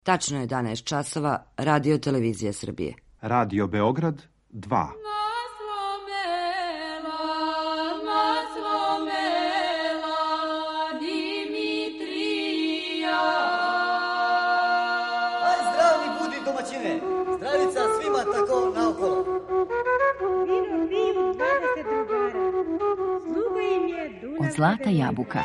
Tačno je 11 časova, Radio Televizija Srbije. Radio Beograd 2. Zdravica svima tako naokolo. Vino, 20 drugara. Sluga im je Dunav. Od zlata jabuka.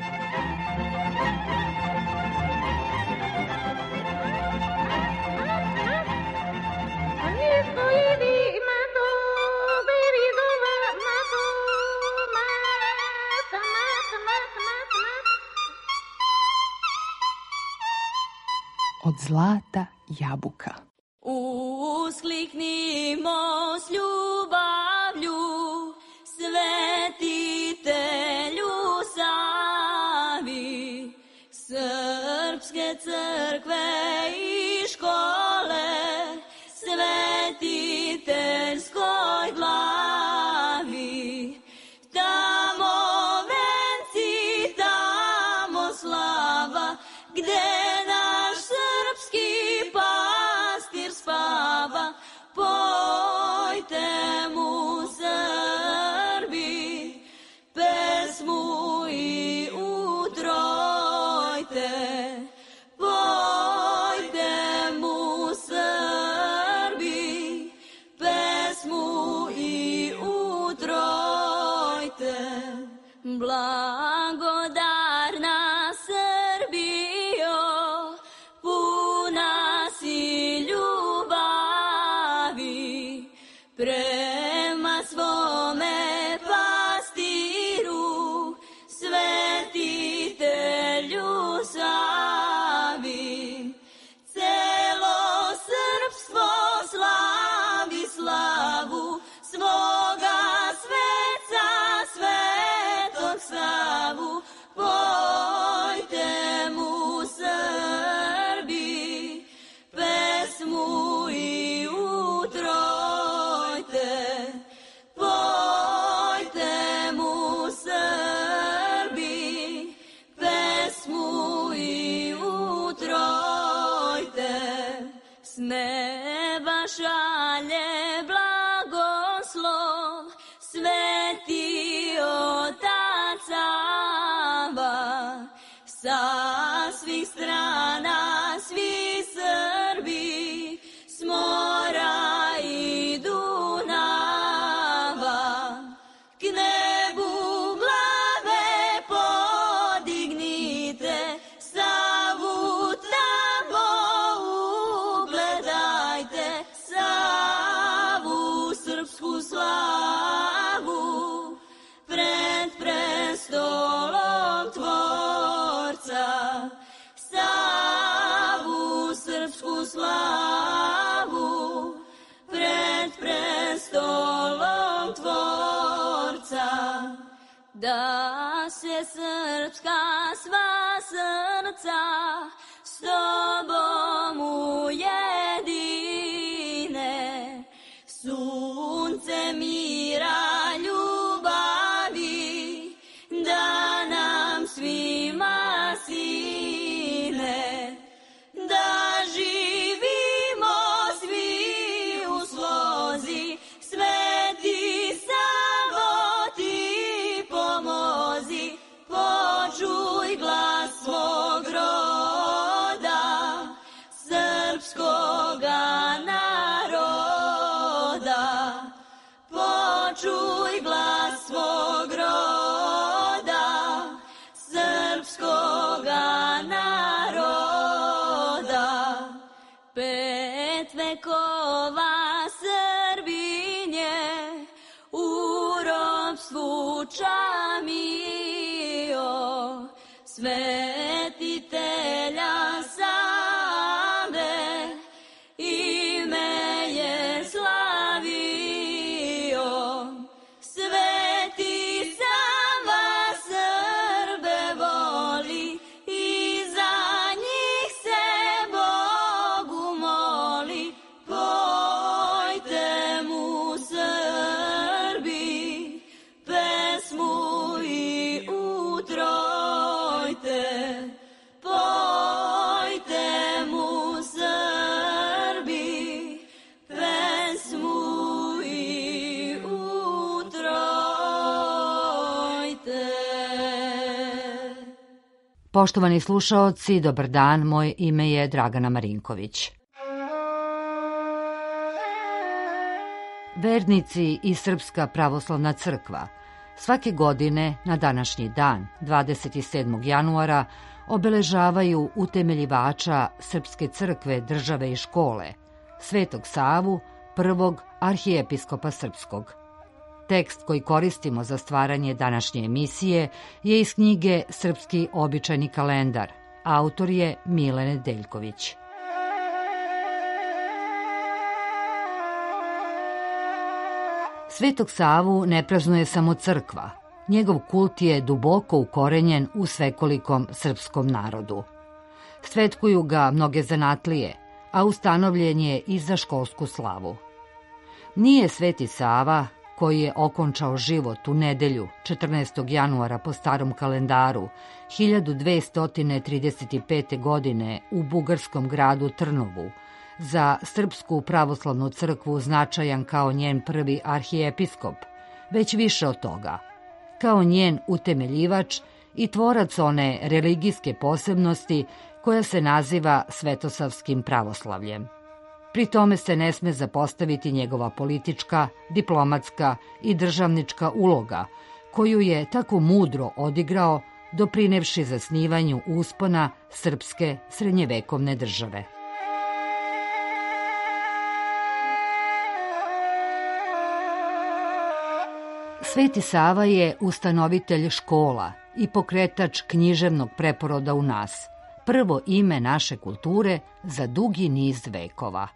Od zlata jabuka. Uskliknimo s ljubavlju, svetitelju Savi, srpske crkve i škole, svetiteljskoj glavi. Tamo venci, tamo slava, gde naš srpski pastir spava. Pojte mu Srbi pesmu i utrojte. Pojte mu Srbi pesmu i utrojte. Blagodarna Srbijo, puna si ljubavi prema svome pastiru, svetitelju Savi. Celo srpstvo slavi slavu svoga sveca, svetog Savu. Pojte mu Srbi pesmu i utrojte. Pojte mu Srbi pesmu i utrojte. S neba šalje blagoslov sveti otac Sava. Sa svih strana svi Srbi s mora i Dunava. K nebu glave podignite, Savu tamo ugledajte. Savu srpsku slavu pred prestolom Tvorca. Savu srpsku slavu pred prestolom Tvorca. Da se srpska sva srca s tobom ujedine, sunce mira ljubavi da nam svima sine. Da živimo svi u slozi, sveti Savo ti pomozi. Počuj glas svog roda, srpskoga naroda. Počuj glas svog roda, srpskoga naroda. 5 vekova Srbinje u ropstvu čamio, svetitelja Save ime je slavio. Sveti Sava Srbe voli i za njih se Bogu moli. Pojte mu Srbi pesmu Poštovani slušaoci, dobar dan, moje ime je Dragana Marinković. Vernici i Srpska pravoslavna crkva svake godine na današnji dan, 27. januara, obeležavaju utemeljivača Srpske crkve, države i škole, Svetog Savu, prvog arhijepiskopa srpskog. Tekst koji koristimo za stvaranje današnje emisije je iz knjige Srpski običajni kalendar. Autor je Mile Nedeljković. Svetog Savu ne praznuje samo crkva. Njegov kult je duboko ukorenjen u svekolikom srpskom narodu. Svetkuju ga mnoge zanatlije, a ustanovljen je i za školsku slavu. Nije Sveti Sava, koji je okončao život u nedelju 14. januara po starom kalendaru 1235. godine u bugarskom gradu Trnovu, za Srpsku pravoslavnu crkvu značajan kao njen prvi arhijepiskop, već više od toga, kao njen utemeljivač i tvorac one religijske posebnosti koja se naziva svetosavskim pravoslavljem. Pri tome se ne sme zapostaviti njegova politička, diplomatska i državnička uloga, koju je tako mudro odigrao, doprinevši zasnivanju uspona srpske srednjevekovne države. Sveti Sava je ustanovitelj škola i pokretač književnog preporoda u nas, prvo ime naše kulture za dugi niz vekova.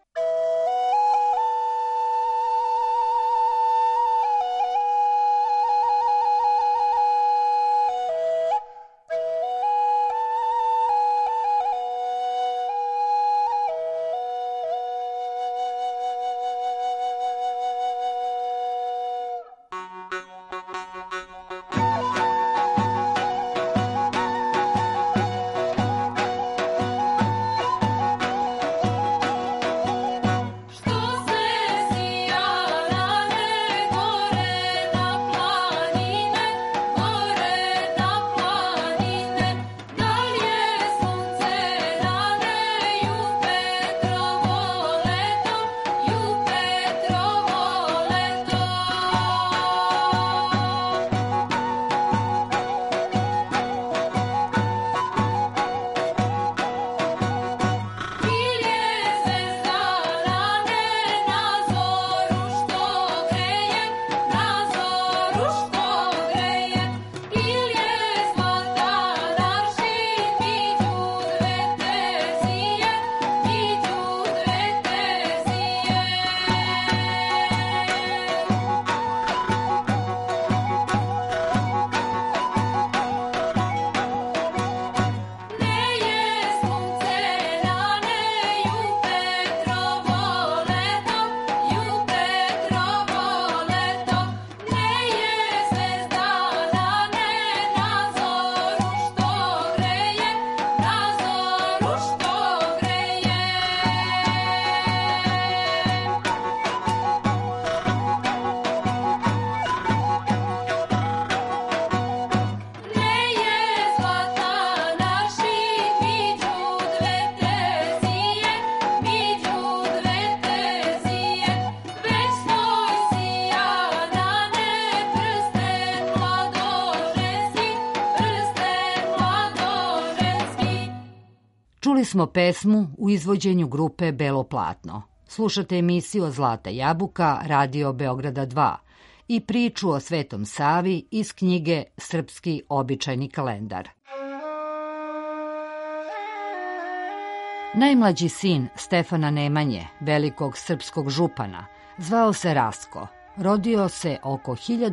Čuli smo pesmu u izvođenju grupe Belo platno. Slušate emisiju Zlata jabuka, Radio Beograda 2 i priču o Svetom Savi iz knjige Srpski običajni kalendar. Najmlađi sin Stefana Nemanje, velikog srpskog župana, zvao se Rasko. Rodio se oko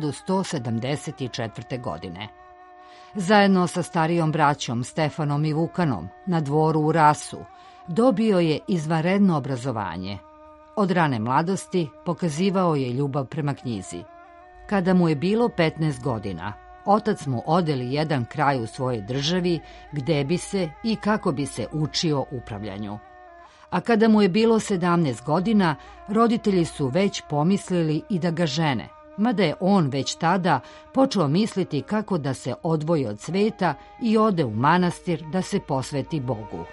1174. godine. Zajedno sa starijom braćom Stefanom i Vukanom na dvoru u Rasu dobio je izvanredno obrazovanje. Od rane mladosti pokazivao je ljubav prema knjizi. Kada mu je bilo 15 godina, otac mu odeli jedan kraj u svojoj državi gde bi se i kako bi se učio upravljanju. A kada mu je bilo 17 godina, roditelji su već pomislili i da ga žene, mada je on već tada počeo misliti kako da se odvoji od sveta i ode u manastir da se posveti Bogu.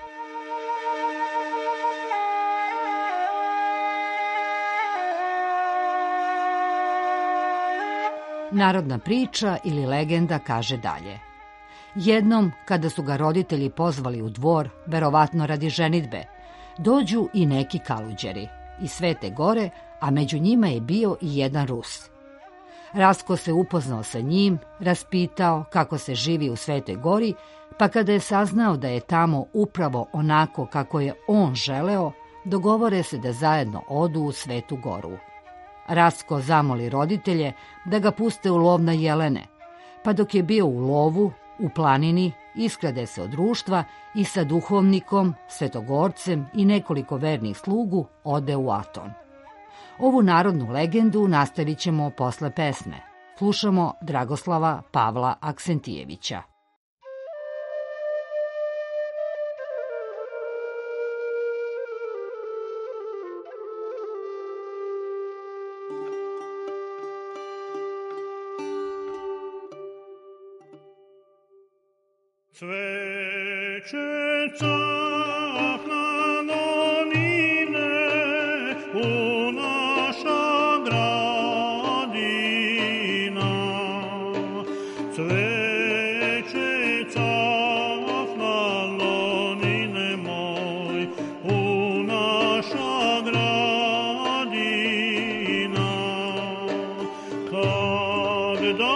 Narodna priča ili legenda kaže dalje. Jednom, kada su ga roditelji pozvali u dvor, verovatno radi ženidbe, dođu i neki kaluđeri iz Svete Gore, a među njima je bio i jedan Rus. Rastko se upoznao sa njim, raspitao kako se živi u Svetoj Gori, pa kada je saznao da je tamo upravo onako kako je on želeo, dogovore se da zajedno odu u Svetu Goru. Rastko zamoli roditelje da ga puste u lov na jelene, pa dok je bio u lovu, u planini, iskrade se od društva i sa duhovnikom, svetogorcem i nekoliko vernih slugu ode u Aton. Ovu narodnu legendu nastavit ćemo posle pesme. Slušamo Dragoslava Pavla Aksentijevića. Cveće cahna donine u naša gradina. Cveće cahna donine moj u naša gradina. Kada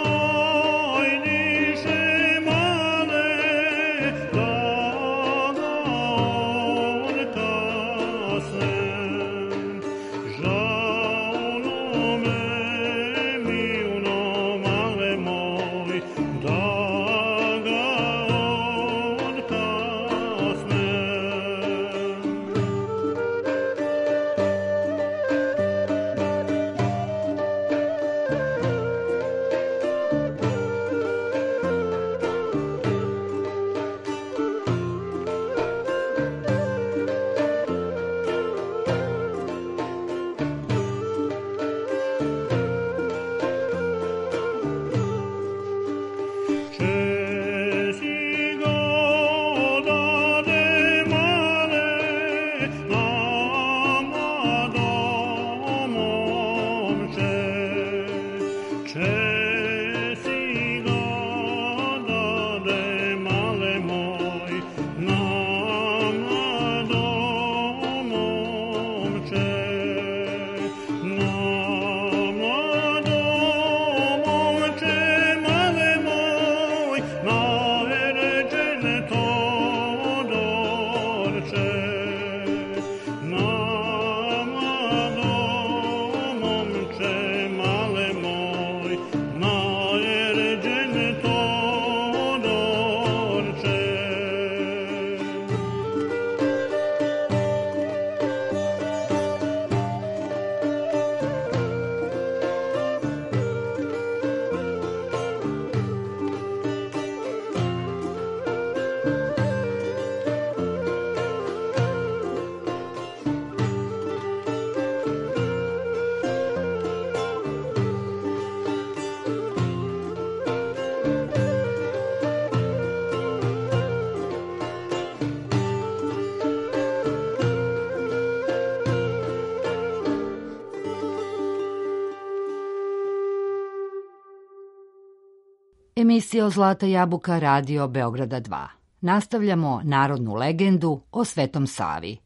Emisija Zlata jabuka Radio Beograda 2. Nastavljamo narodnu legendu o Svetom Savi.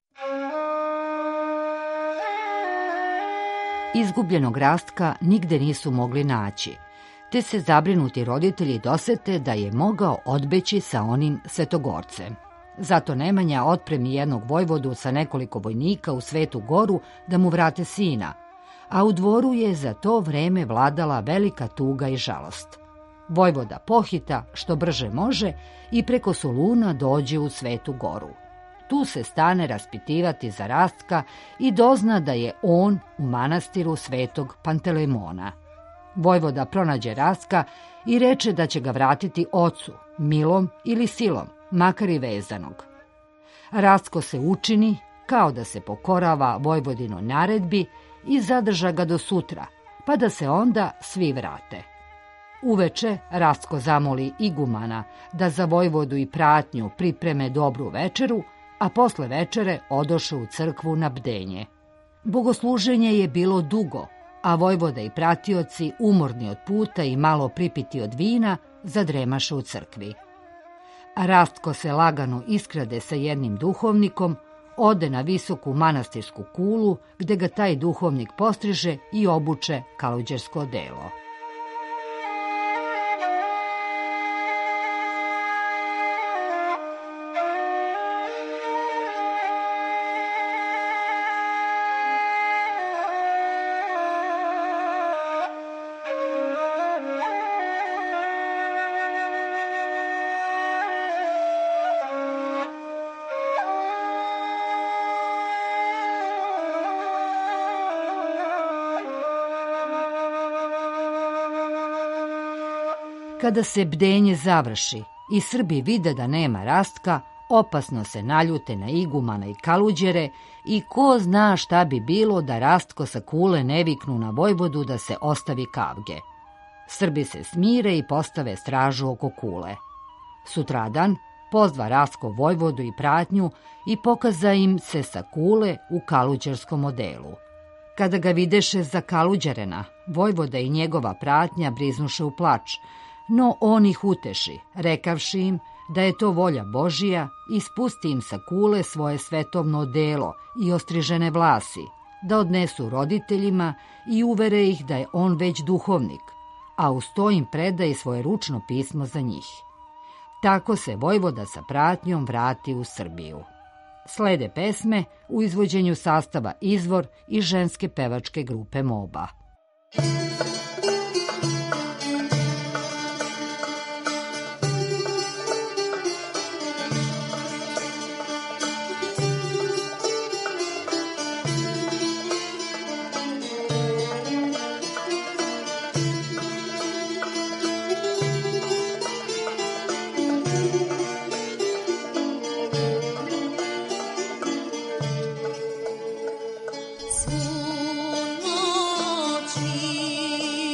Izgubljenog Rastka nigde nisu mogli naći, te se zabrinuti roditelji dosete da je mogao odbeći sa onim Svetogorcem. Zato Nemanja otpremi jednog vojvodu sa nekoliko vojnika u Svetu Goru da mu vrate sina, a u dvoru je za to vreme vladala velika tuga i žalost. Vojvoda pohita što brže može i preko Soluna dođe u Svetu Goru. Tu se stane raspitivati za Rastka i dozna da je on u manastiru Svetog Pantelemona. Vojvoda pronađe Rastka i reče da će ga vratiti ocu, milom ili silom, makar i vezanog. Rastko se učini kao da se pokorava vojvodinoj naredbi i zadrža ga do sutra, pa da se onda svi vrate. Uveče Rastko zamoli igumana da za vojvodu i pratnju pripreme dobru večeru, a posle večere odoše u crkvu na bdenje. Bogosluženje je bilo dugo, a vojvoda i pratioci, umorni od puta i malo pripiti od vina, zadremaše u crkvi. Rastko se lagano iskrade sa jednim duhovnikom, ode na visoku manastirsku kulu, gde ga taj duhovnik postriže i obuče kaluđersko odelo. Kada se bdenje završi i Srbi vide da nema Rastka, opasno se naljute na igumana i kaluđere i ko zna šta bi bilo da Rastko sa kule ne viknu na vojvodu da se ostavi kavge. Srbi se smire i postave stražu oko kule. Sutradan pozva Rastko vojvodu i pratnju i pokaza im se sa kule u kaluđerskom odelu. Kada ga videše za kaluđerena, vojvoda i njegova pratnja briznuše u plač, no on ih uteši, rekavši im da je to volja Božija i spusti im sa kule svoje svetovno odelo i ostrižene vlasi, da odnesu roditeljima i uvere ih da je on već duhovnik, a uz to im preda i svoje ručno pismo za njih. Tako se vojvoda sa pratnjom vrati u Srbiju. Slede pesme u izvođenju sastava Izvor i ženske pevačke grupe Moba. Svu noć mi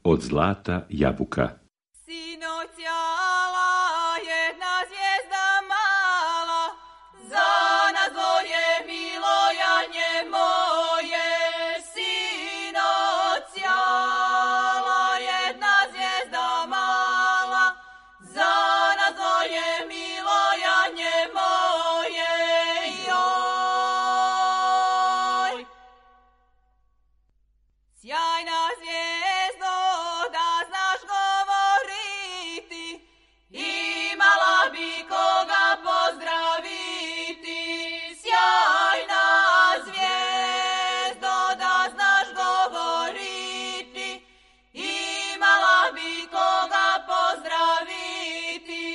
Od zlata jabuka. Sinoć jala jedna zvijezda mala, za nas dvoje milojanje moje. Sinoć jala jedna zvijezda mala, za nas dvoje milojanje moje. Joj, sjajna zvijezdo, da znaš govoriti, imala bi koga pozdraviti. Sjajna zvijezdo, da znaš govoriti, imala bi koga pozdraviti.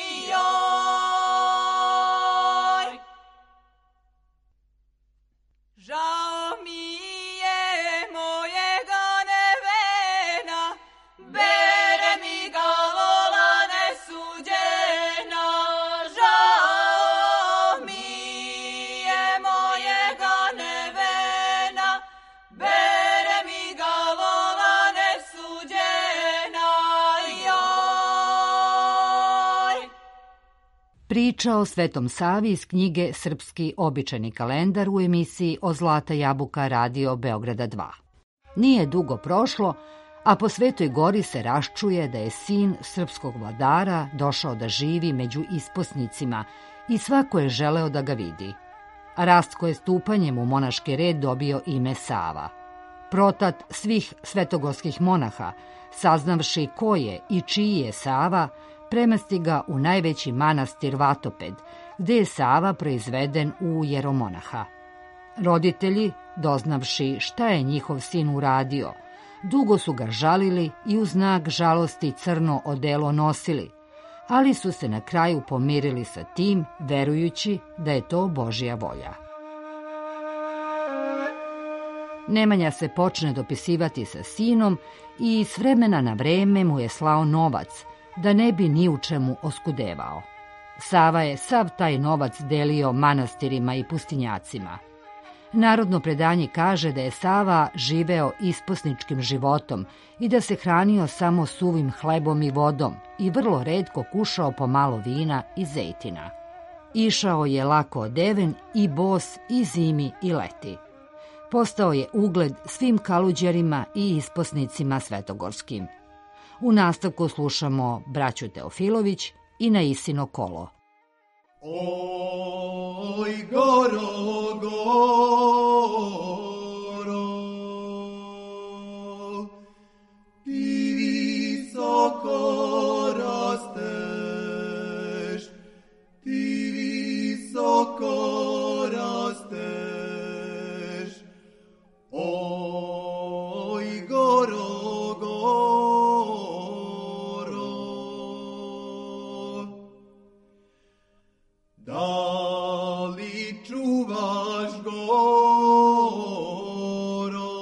Joj, žao mi je mojega nevena, bere mi ga Lola nesuđena. Žao mi je mojega nevena, bere mi ga Lola nesuđena. Joj. Priča o Svetom Savi iz knjige Srpski običajni kalendar u emisiji O zlata jabuka radio Beograda 2. Nije dugo prošlo, a po Svetoj gori se raščuje da je sin srpskog vladara došao da živi među isposnicima i svako je želeo da ga vidi. Rastko je stupanjem u monaški red dobio ime Sava. Protat svih svetogorskih monaha, saznavši ko je i čiji je Sava, premesti ga u najveći manastir Vatoped, gde je Sava proizveden u jeromonaha. Roditelji, doznavši šta je njihov sin uradio, dugo su ga žalili i u znak žalosti crno odelo nosili, ali su se na kraju pomirili sa tim, verujući da je to Božja volja. Nemanja se počne dopisivati sa sinom i s vremena na vreme mu je slao novac, da ne bi ni u čemu oskudevao. Sava je sav taj novac delio manastirima i pustinjacima. Narodno predanje kaže da je Sava živeo isposničkim životom i da se hranio samo suvim hlebom i vodom i vrlo retko kušao po malo vina i zejtina. Išao je lako odeven i bos i zimi i leti. Postao je ugled svim kaluđerima i isposnicima svetogorskim. U nastavku slušamo braću Teofilović i Na Isino kolo. Oj, goro, goro, ti visoko rasteš, ti visoko rasteš. Oj, goro, goro, da li čuvaš goro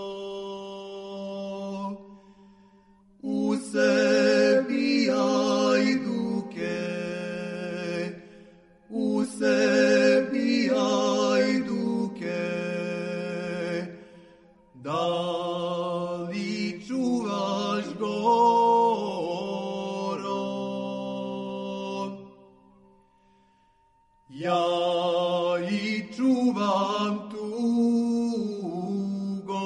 u sebi ajduke, u sebi ajduke, da li čuvaš goro? Ja i čuvam tugo,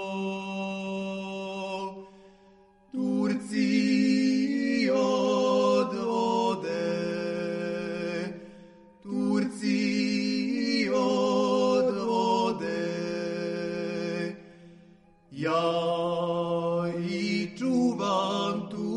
Turci odvode, Turci odvode. Ja i čuvam tugo.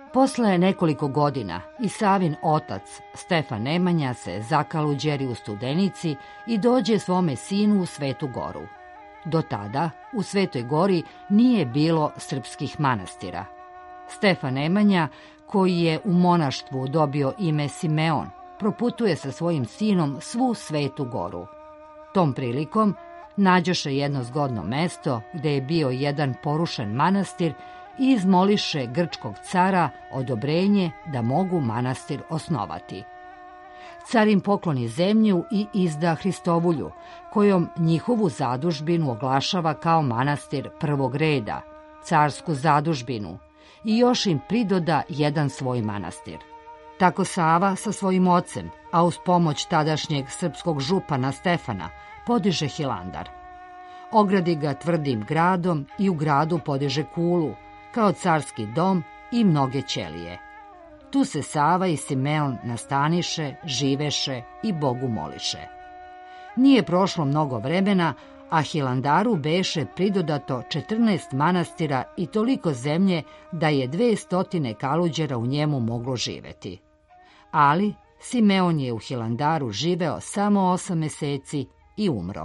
Posle nekoliko godina i Savin otac, Stefan Nemanja, se zakaluđeri u Studenici i dođe svome sinu u Svetu Goru. Do tada u Svetoj Gori nije bilo srpskih manastira. Stefan Nemanja, koji je u monaštvu dobio ime Simeon, proputuje sa svojim sinom svu Svetu Goru. Tom prilikom nađoše jedno zgodno mesto gde je bio jedan porušen manastir i izmoliše grčkog cara odobrenje da mogu manastir osnovati. Car im pokloni zemlju i izda Hristovulju, kojom njihovu zadužbinu oglašava kao manastir prvog reda, carsku zadužbinu, i još im pridoda jedan svoj manastir. Tako Sava sa svojim ocem, a uz pomoć tadašnjeg srpskog župana Stefana, podiže Hilandar. Ogradi ga tvrdim gradom i u gradu podiže kulu, kao carski dom i mnoge ćelije. Tu se Sava i Simeon nastaniše, živeše i Bogu moliše. Nije prošlo mnogo vremena, a Hilandaru beše pridodato 14 manastira i toliko zemlje da je 200 kaluđera u njemu moglo živeti. Ali Simeon je u Hilandaru živeo samo 8 meseci i umro.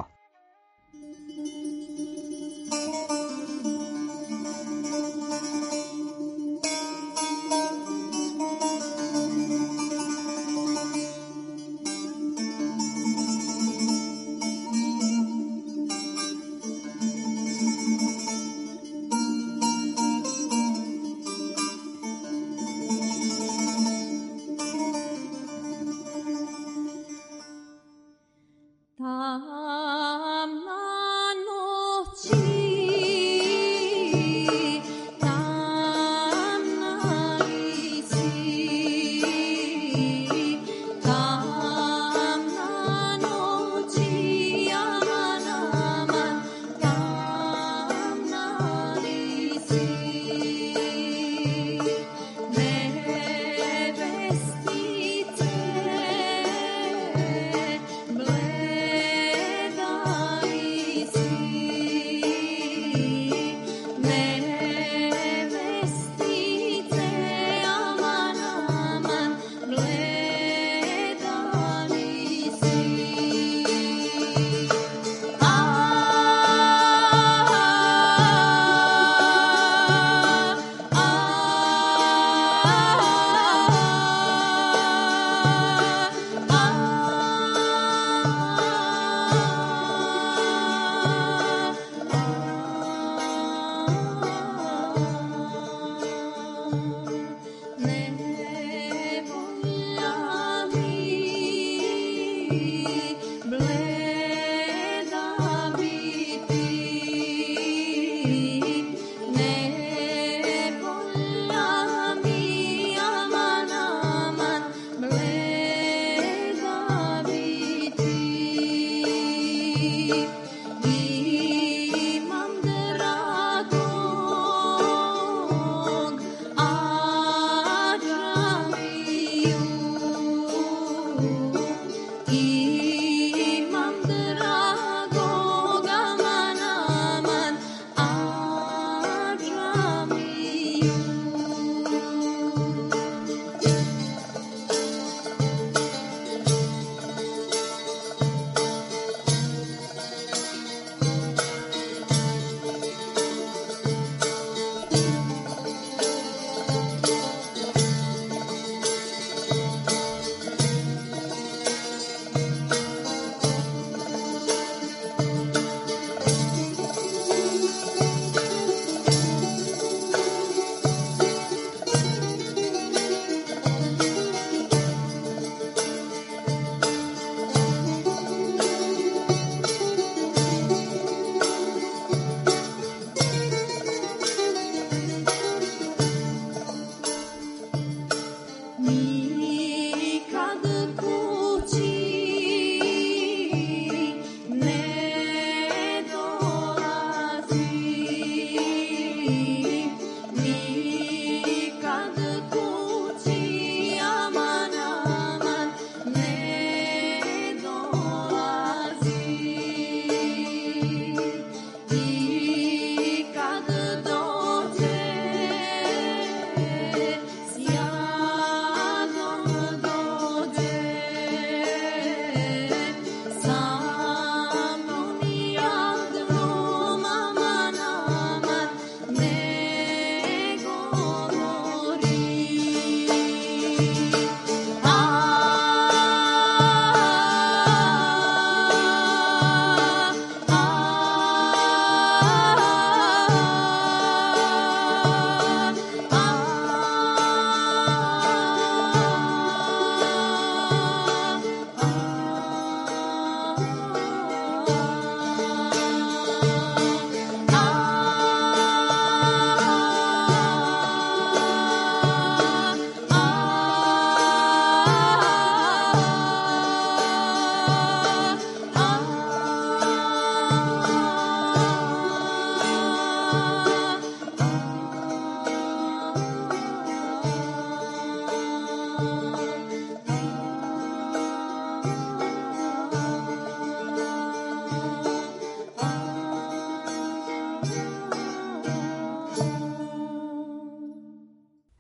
Ta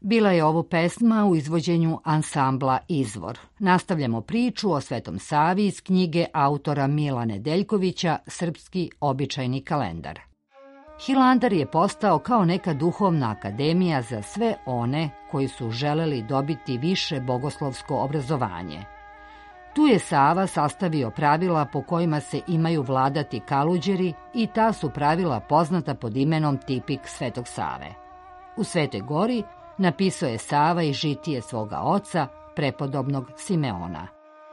Bila je ovo pesma u izvođenju ansambla Izvor. Nastavljamo priču o Svetom Savi iz knjige autora Mila Nedeljkovića Srpski običajni kalendar. Hilandar je postao kao neka duhovna akademija za sve one koji su želeli dobiti više bogoslovsko obrazovanje. Tu je Sava sastavio pravila po kojima se imaju vladati kaluđeri i ta su pravila poznata pod imenom tipik Svetog Save. U Svetoj Gori napisao je Sava i žitije svoga oca, prepodobnog Simeona.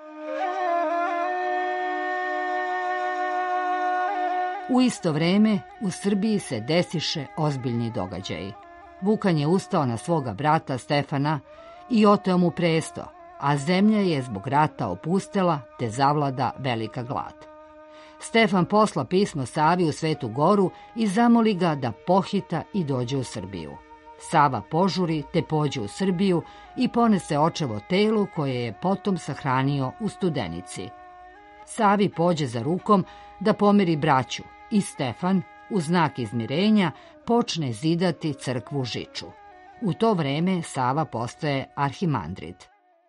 U isto vreme u Srbiji se desiše ozbiljni događaji. Vukan je ustao na svoga brata Stefana i oteo mu presto, a zemlja je zbog rata opustela te zavlada velika glad. Stefan posla pismo Savi u Svetu Goru i zamoli ga da pohita i dođe u Srbiju. Sava požuri te pođe u Srbiju i ponese očevo telo koje je potom sahranio u Studenici. Savi pođe za rukom da pomiri braću i Stefan, u znak izmirenja, počne zidati crkvu Žiču. U to vreme Sava postaje arhimandrit.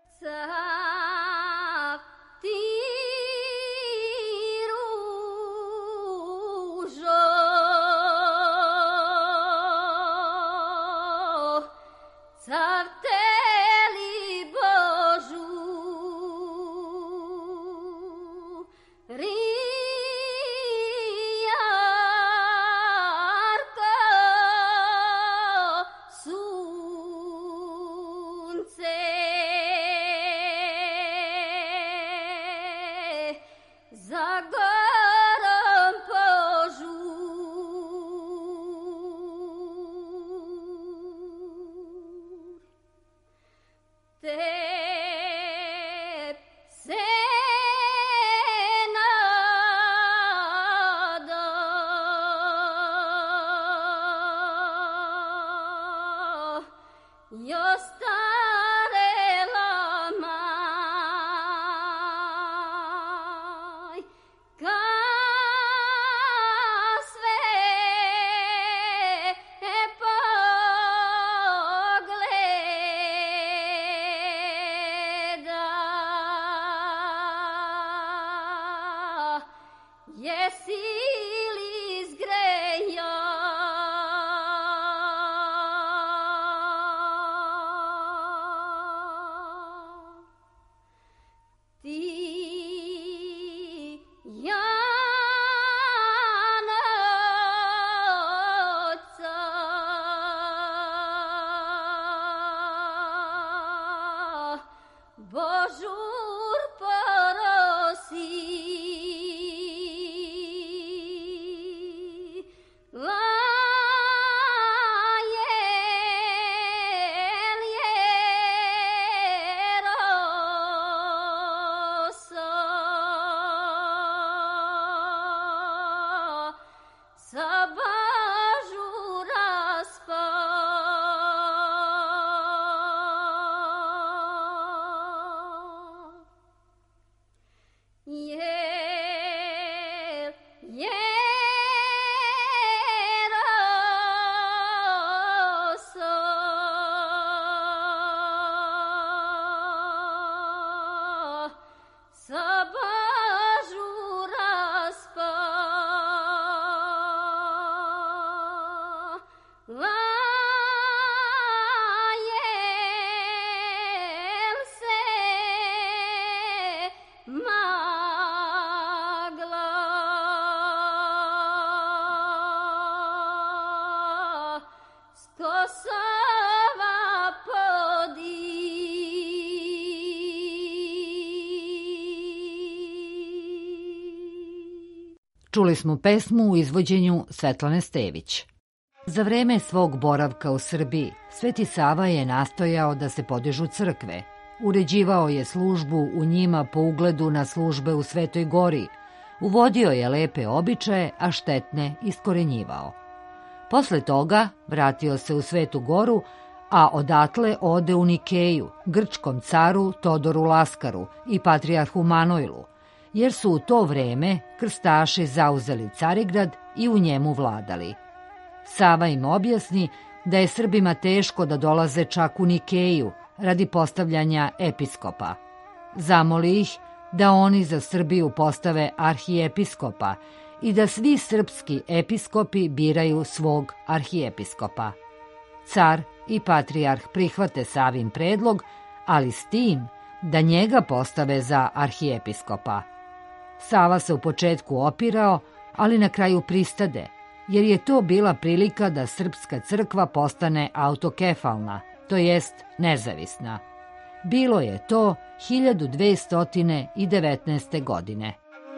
Čuli smo pesmu u izvođenju Svetlane Stević. Za vreme svog boravka u Srbiji, Sveti Sava je nastojao da se podižu crkve. Uređivao je službu u njima po ugledu na službe u Svetoj Gori. Uvodio je lepe običaje, a štetne iskorenjivao. Posle toga vratio se u Svetu Goru, a odatle ode u Nikeju, grčkom caru Todoru Laskaru i patrijarhu Manojlu, jer su u to vreme krstaši zauzeli Carigrad i u njemu vladali. Sava im objasni da je Srbima teško da dolaze čak u Nikeju radi postavljanja episkopa. Zamoli ih da oni za Srbiju postave arhijepiskopa i da svi srpski episkopi biraju svog arhijepiskopa. Car i patrijarh prihvate Savin predlog, ali s tim da njega postave za arhijepiskopa. Sava se u početku opirao, ali na kraju pristade, jer je to bila prilika da srpska crkva postane autokefalna, to jest nezavisna. Bilo je to 1219. godine.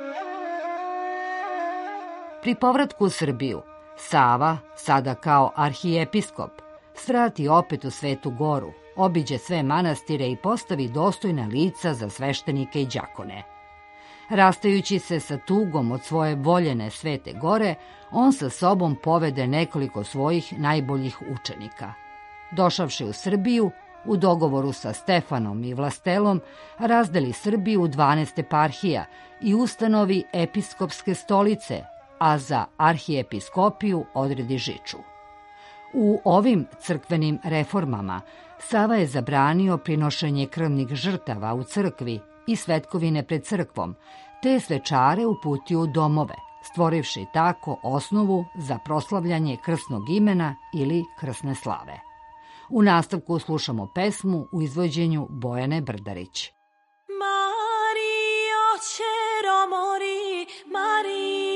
Pri povratku u Srbiju, Sava, sada kao arhijepiskop, svrati opet u Svetu Goru, obiđe sve manastire i postavi dostojna lica za sveštenike i đakone. Rastajući se sa tugom od svoje voljene Svete Gore, on sa sobom povede nekoliko svojih najboljih učenika. Došavši u Srbiju, u dogovoru sa Stefanom i Vlastelom, razdeli Srbiju u 12 eparhija i ustanovi episkopske stolice, a za arhijepiskopiju odredi Žiču. U ovim crkvenim reformama Sava je zabranio prinošenje krvnih žrtava u crkvi i svetkovine pred crkvom, te svečare uputio u domove, stvorivši tako osnovu za proslavljanje krsnog imena ili krsne slave. U nastavku slušamo pesmu u izvođenju Bojane Brdarić. Mario, ćero mori, Mario,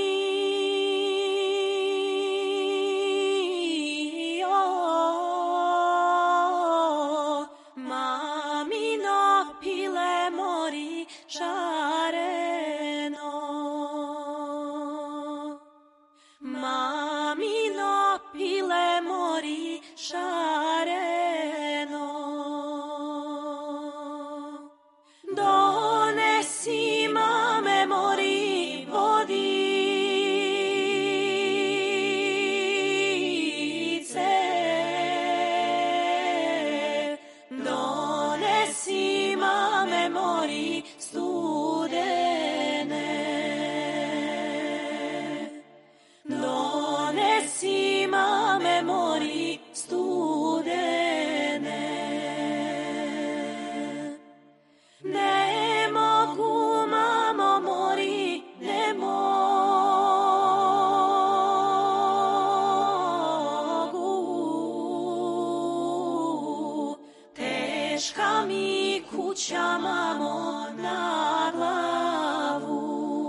mamino pile mori šareno, mamino pile mori šareno, donesi mame mori vodice, donesi mame mori studene, donesi mame mori studene. Ne mogu, mamo, mori, ne mogu. Teška mi kuća, mamo, na glavu.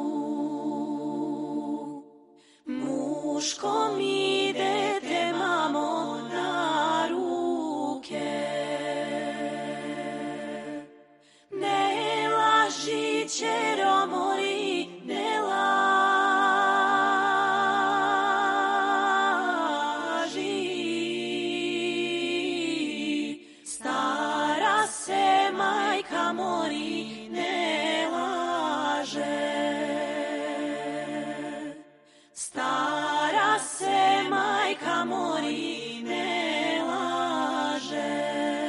Muško mi dete, mamo, na ruke. Ne laži, ćero mori, ne laži. Stara se majka mori, ne laže. Stara se majka mori, ne laže.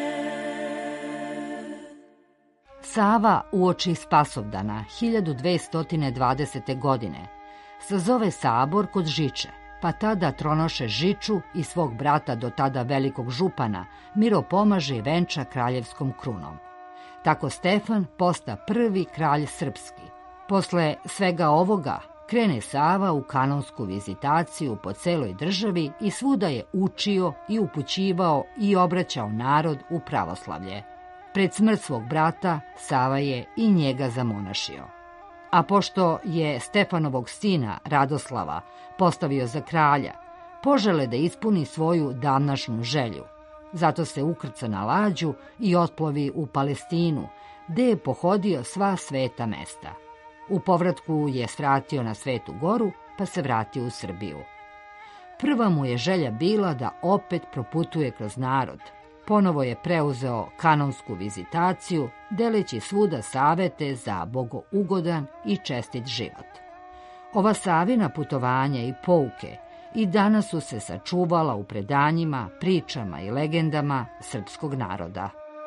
Sava uoči Spasovdana 1220. godine sazove sabor kod Žiče, pa tada tronoše Žiču i svog brata do tada velikog župana Miropomaže i venča kraljevskom krunom. Tako Stefan posta prvi kralj srpski. Posle svega ovoga krene Sava u kanonsku vizitaciju po celoj državi i svuda je učio i upućivao i obraćao narod u pravoslavlje. Pred smrt svog brata Sava je i njega zamonašio. A pošto je Stefanovog sina Radoslava postavio za kralja, požele da ispuni svoju davnašnju želju. Zato se ukrca na lađu i otplovi u Palestinu, gde je pohodio sva sveta mesta. U povratku je svratio na Svetu Goru, pa se vratio u Srbiju. Prva mu je želja bila da opet proputuje kroz narod. Ponovo je preuzeo kanonsku vizitaciju, deleći svuda savete za bogougodan i čestit život. Ova Savina putovanja i pouke i danas su se sačuvala u predanjima, pričama i legendama srpskog naroda.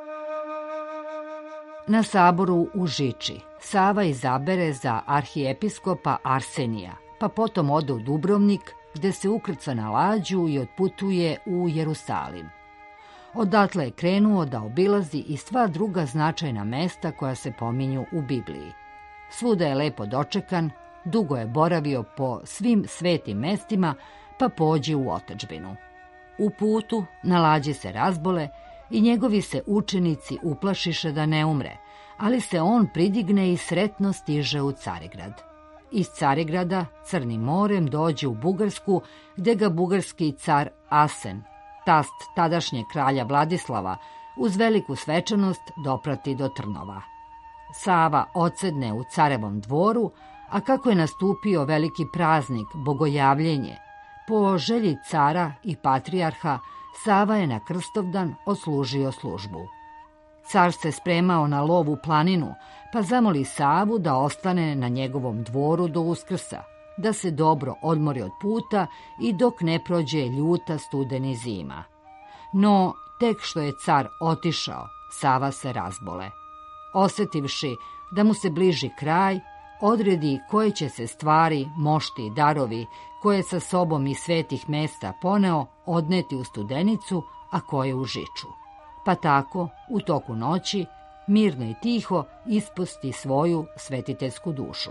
Na saboru u Žiči Sava izabere za arhijepiskopa Arsenija, pa potom ode u Dubrovnik gde se ukrca na lađu i otputuje u Jerusalim. Odatle je krenuo da obilazi i sva druga značajna mesta koja se pominju u Bibliji. Svuda je lepo dočekan, dugo je boravio po svim svetim mestima, pa pođe u otadžbinu. U putu na lađi se razbole i njegovi se učenici uplašiše da ne umre, ali se on pridigne i sretno stiže u Carigrad. Iz Carigrada Crnim morem dođe u Bugarsku, gde ga bugarski car Asen, tast tadašnje kralja Vladislava, uz veliku svečanost doprati do Trnova. Sava odsedne u carevom dvoru, a kako je nastupio veliki praznik, bogojavljenje, po želji cara i patrijarha, Sava je na Krstovdan odslužio službu. Car se spremao na lov u planinu, pa zamoli Savu da ostane na njegovom dvoru do Uskrsa, da se dobro odmori od puta i dok ne prođe ljuta studeni zima. No, tek što je car otišao, Sava se razbole. Osetivši da mu se bliži kraj, odredi koje će se stvari, mošti i darovi, koje sa sobom iz svetih mesta poneo, odneti u Studenicu, a koje u Žiču. Pa tako, u toku noći, mirno i tiho ispusti svoju svetiteljsku dušu.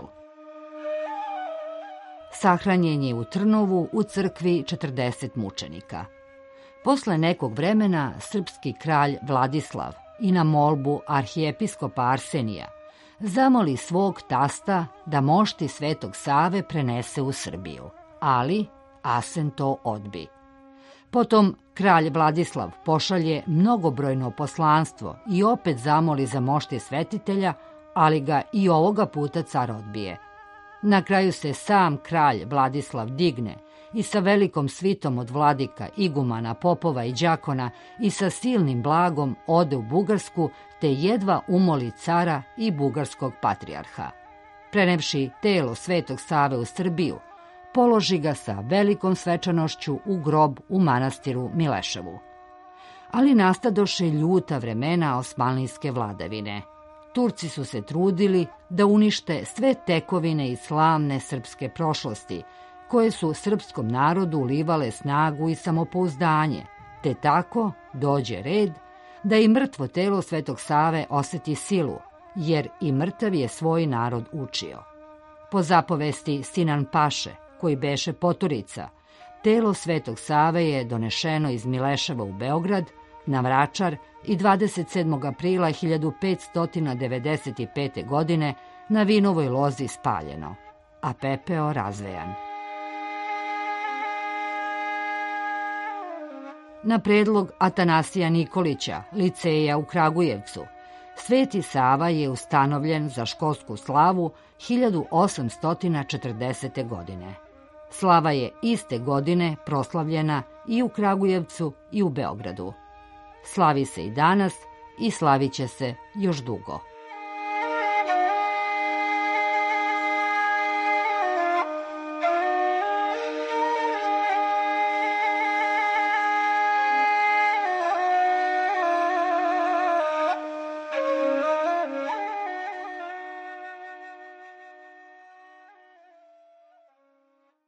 Sahranjen je u Trnovu u crkvi 40 mučenika. Posle nekog vremena srpski kralj Vladislav i na molbu arhijepiskopa Arsenija zamoli svog tasta da mošti Svetog Save prenese u Srbiju, ali Asen to odbi. Potom kralj Vladislav pošalje mnogobrojno poslanstvo i opet zamoli za mošti svetitelja, ali ga i ovoga puta car odbije. Na kraju se sam kralj Vladislav digne i sa velikom svitom od vladika, igumana, popova i đakona i sa silnim blagom ode u Bugarsku, te jedva umoli cara i bugarskog patrijarha. Prenevši telo Svetog Save u Srbiju, položi ga sa velikom svečanošću u grob u manastiru Mileševu. Ali nastadoše ljuta vremena osmanlijske vladavine. Turci su se trudili da unište sve tekovine i slavne srpske prošlosti, koje su srpskom narodu ulivale snagu i samopouzdanje, te tako dođe red da i mrtvo telo Svetog Save oseti silu, jer i mrtav je svoj narod učio. Po zapovesti Sinan Paše, koji beše poturica, telo Svetog Save je donešeno iz Mileševa u Beograd, na Vračar i 27. aprila 1595. godine na vinovoj lozi spaljeno, a pepeo razvejan. Na predlog Atanasija Nikolića, liceja u Kragujevcu, Sveti Sava je ustanovljen za školsku slavu 1840. godine. Slava je iste godine proslavljena i u Kragujevcu i u Beogradu. Slavi se i danas i slavit će se još dugo.